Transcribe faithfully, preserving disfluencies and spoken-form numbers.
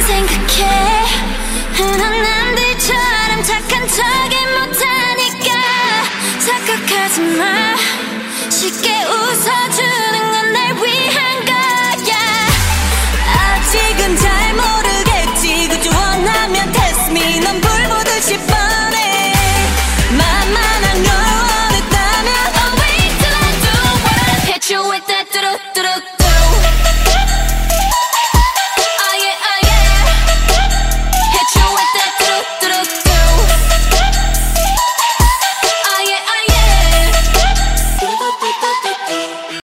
생각해. 넌 남들처럼 착한 척이 못하니까 착각하지 마. 쉽게 웃어